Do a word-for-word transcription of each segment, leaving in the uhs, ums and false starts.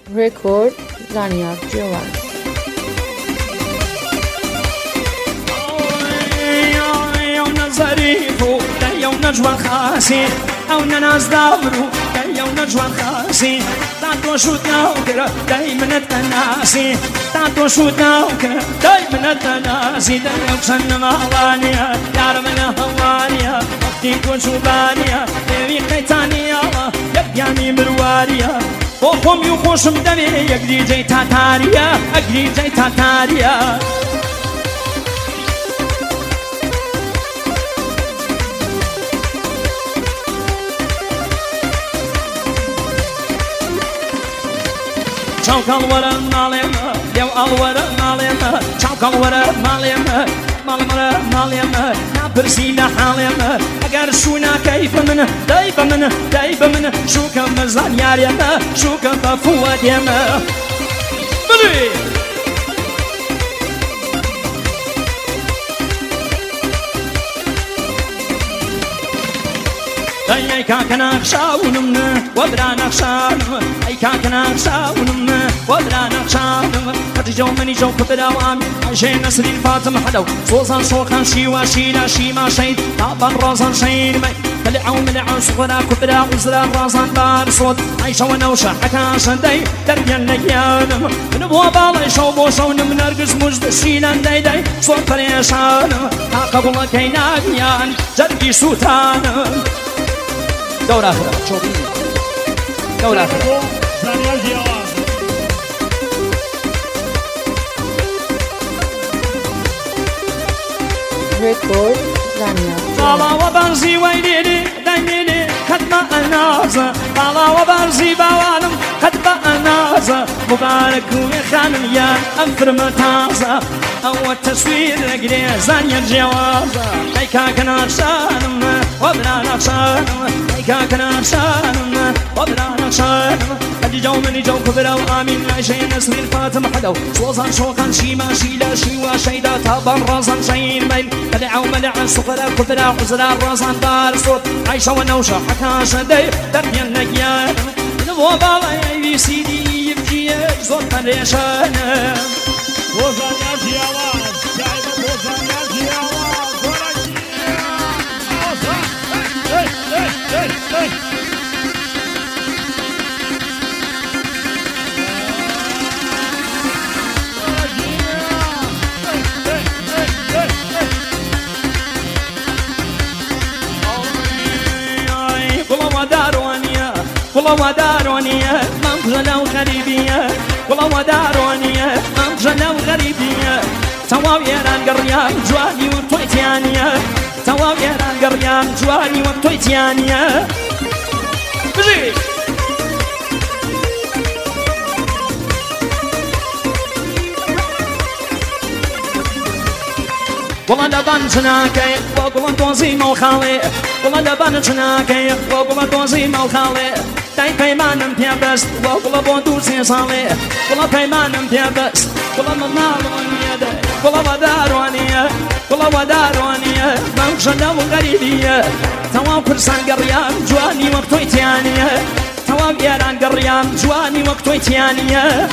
Record Zaniak Jovan. ظريفو يوم نجوى خاسي أو ناس دابرو يوم نجوى خاسي تعطوا شو تناوكر دايما التناسي تعطوا شو تناوكر دايما التناسي دايما شن مهوانيا يا ربنا هوانيا وقتي وشوبانيا يبي قيتانيا يبياني مرواريا وخم يخوش مدمي يقدي جاي تاتاريا أقدي جاي تاتاريا Çavuk alvara malım, dev alvara malım, çavuk alvara malım, malımara malım, napırsıyla halim, eğer şuna keyfimini, dayfımını, dayfımını, şu kamızdan yarımı, şu kamda fuadımı. Bili! أي كاكنا خشاونم وبرانا خشانم أي كاكنا خشاونم وبرانا خشانم قد جو مني جو كبدا وام عشان نسري الفاطمة حدو صوصا شوخا شي وشيلا شي ما شيد طابا راسا شين مي تلعو ملعو صغرا كبدا وزرا راسا بار صوت عيشا ونوشا حكا شندي دربيا لقيانم نبوا بالي شو بو شو نم نرقص مجد شيلا داي داي صوت فريشانم حقا بولا كيناقيان جرقي سوتانم دورة أخرى شوفي دورة أخرى زانيال جوان Record Zaniak طالا وبرزي ويليلي دنيلي خدمة النازة طالا وبرزي بوانم خدمة النازة مبارك وخانم يا أنفر متازة أول تصوير رجلي زانيال جوازة أي كاكنا شانم وبرانا شانم أي كاكنا شانم وبرانا شانم قد جو مني جو كبرا وآمين عشان نسري الفاتمة حدو صوصا شوخا شيما شيلا شيوا شيدا تابا راسا شين بين ملعو ملع صغرا كبرا عزرا راسا دار صوت عيشا ونوشا حكا شدي دربيا نقيان نبوا بالا يبي سيدي يبجي زور فريشانا وزانيال جوان شايفة وزانيال جوان زوركي هي هي هي هي والله ودارونية منقلة وغريبية والله ودارونية منقلة وغريبية تواو يران قريان جواني وطويتيانية تواو يران قريان جواني وطويتيانية بجي والله لبان شناكي وقوم توزي موخالي والله لبان شناكي وقوم توزي موخالي تاي بيمانم بيابس والله بوندوسي صالي والله بيمانم بيابس والله ممالونية والله ودارونية والله ودارونية منشلة وغريبية تواو برسان قريان جواني وقتويتيانية تواو يران قريان جواني وقتويتيانية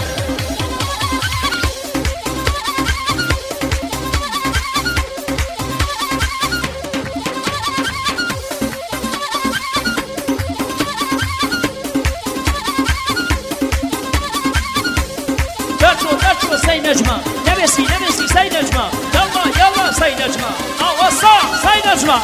سي نجمة نبسي نبسي سي نجمة يلا يلا سي نجمة أو وصا سي نجمة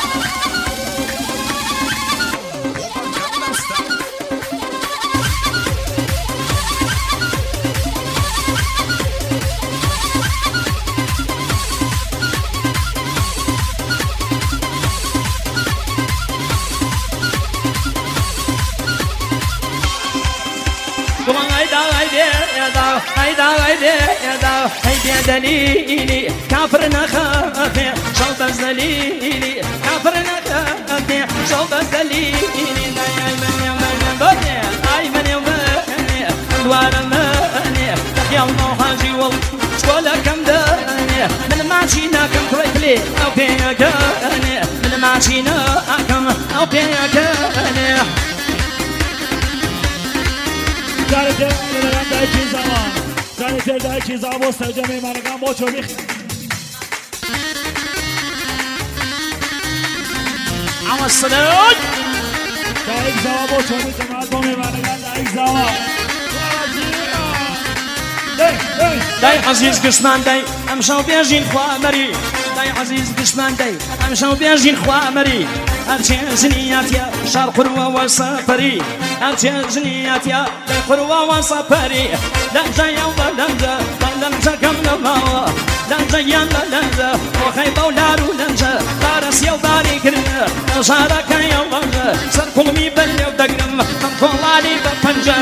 هيدا هيدا هيدا هيدا دليلي كافرنا خافي شوط الزليلي كافرنا خافي شوط الزليلي اي من يوم بني اي من يوم بني دوار ماني يا الله حاجي والله شولا كم داني من ماشينا كم كويتلي او بيكاني من ماشينا كم او بيكاني جارتر لەگەڵ دایکی زاوا جارتر دایکی زاوا بۆ سەرجەمەیمانەکان بۆ چۆبی عم السلام دایک زاوا بۆ چۆبی جەماعەت بۆ میوانەکان دایک زاوا داي عزيز قسمان داي امشاو بيجين خوا مري داي عزيز قسمان داي امشاو بيجين خوا مري ارجع زنيات يا شار قروة وصفري ارجع زنيات يا قروة وصفري لنجا يوم لنجا لنجا كم نما لنجا يلا لنجا وخيبة ولارو لنجا بارس يو باري كرنا شارك يوم سر قلمي بلي ودقرم من قلالي بطنجا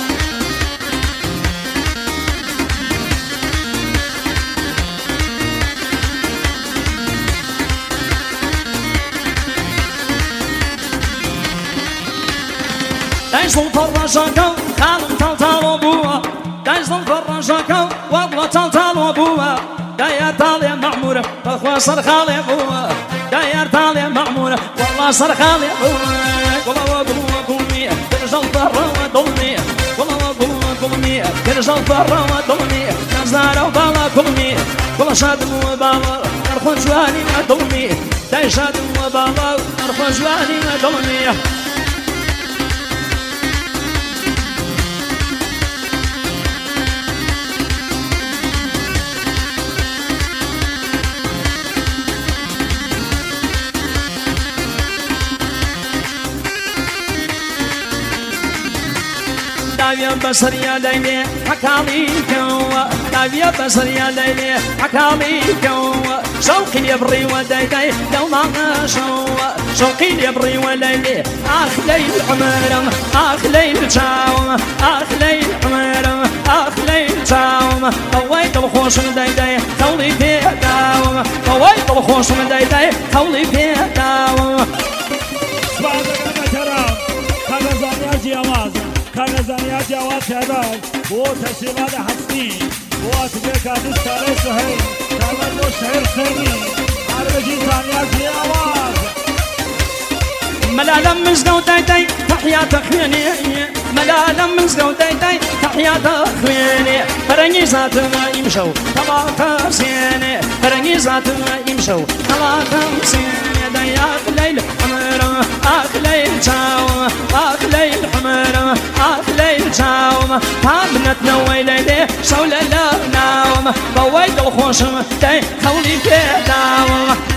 دايزن فرجاكا خالم تلتالو بوا دايزن فرجاكا والله تلتالو بوا داير تالي معمورة بالخوا صر خالي بوا داير تالي معمورة والله صر خالي بوا والله وقلوا قلمي ترجل برا ودلني والله وقلوا قلمي ترجل برا ودلني نزار وبالا قلمي والله شادم وبالا نرخو جواني ودلني داي شادم وبالا نرخو جواني ودلني داوية بصر يا ليلي حكالي كوا داوية بصر يا ليلي حكالي كوا شوقي يبري ودايداي لو ما شوا شوقي يبري وليلي اخ ليل عمرم اخ ليل تاوم اخ ليل عمرم اخ ليل تاوم طويت الخوش من دايداي خولي في داوم طويت الخوش من دايداي خولي في داوم كان جواد شباب هو تشريبات حسني هو تبقى تستاري سهيل كمان مو شهر خيني عربجي زانيات في آواز ملالا مزقو داي داي تحيا تخويني ملالا مزقو داي داي تحيا تخويني فرنجي ذات ما يمشو طلاق سيني فرنجي ذات ما يمشو طلاق سيني داياك ليل حمرم اخ ليل تاوم اخ ليل حمرم اخ ليل تاوم طابنت نوي ليلي شول لا ناوم بويت الخوشم داي خولي في داوم